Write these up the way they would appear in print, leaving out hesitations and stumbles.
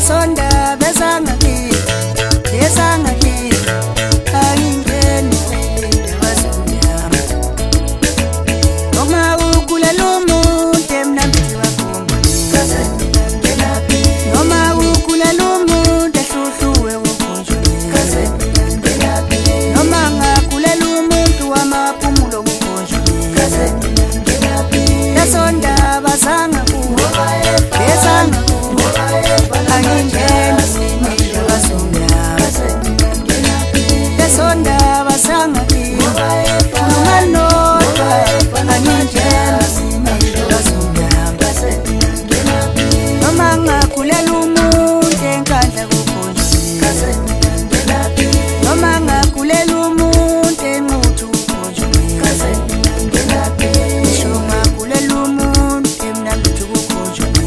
Sonda bezanga ki, bezanga ki, angingeni wazonyama. Noma ukulela umuntu emnambithi wakho, noma ukulela umuntu ehluhluwe ukhonjwe, noma ngakulela umuntu wamaphumulo ukhonjwe. Sonda bazanga ku, bezanga ku, angingeni wazonyama. Sonda bazanga ki, noma nodwa angingeni wazonyama. Noma ngakulela umuntu enkandla kukhonjwe, noma ngakulela umuntu enquthu kukhonjwe, ngisho ngakulela umuntu emnambithi kukhonjwe.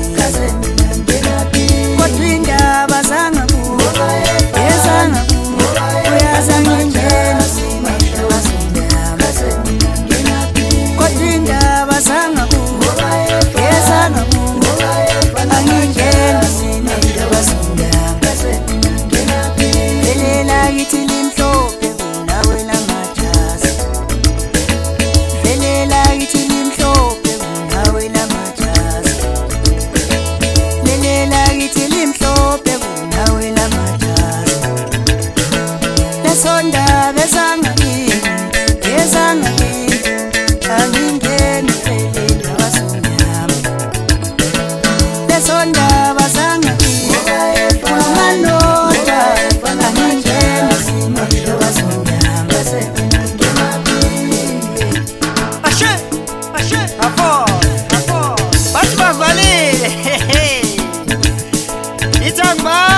Kodwa indaba zanga ku, bezanga ku, uyazanga ingeni wazonyama. Kodwa indaba zanga ku, bezanga ku, angingeni wazonyama. Velela kithi limhlophe kunawe lamajazi, velela kithi limhlophe kunawe lamajazi, velela kithi limhlophe kunawe lamajazi. Sonda bezanga ki, bezanga ki, angingeni wazonyama. Sonda bazanga ki, noma nodwa angingeni wazonyama. Ashe, ashe, afo, bathi bavalile, ithangba.